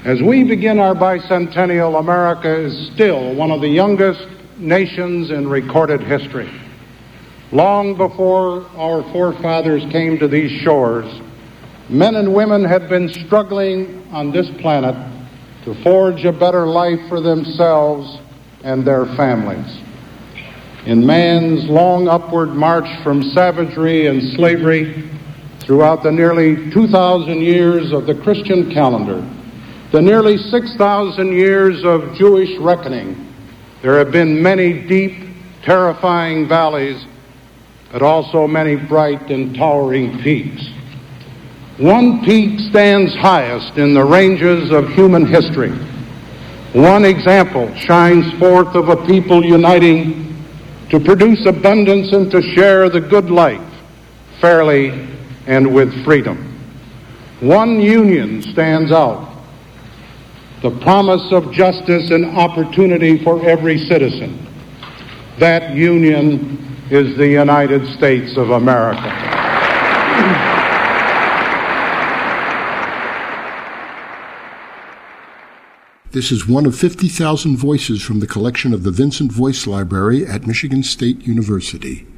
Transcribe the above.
As we begin our bicentennial, America is still one of the youngest nations in recorded history. Long before our forefathers came to these shores, men and women had been struggling on this planet to forge a better life for themselves and their families. In man's long upward march from savagery and slavery throughout the nearly 2,000 years of the Christian calendar, the nearly 6,000 years of Jewish reckoning, there have been many deep, terrifying valleys, but also many bright and towering peaks. One peak stands highest in the ranges of human history. One example shines forth of a people uniting to produce abundance and to share the good life fairly and with freedom. One union stands out, the promise of justice and opportunity for every citizen. That union is the United States of America. This is one of 50,000 voices from the collection of the Vincent Voice Library at Michigan State University.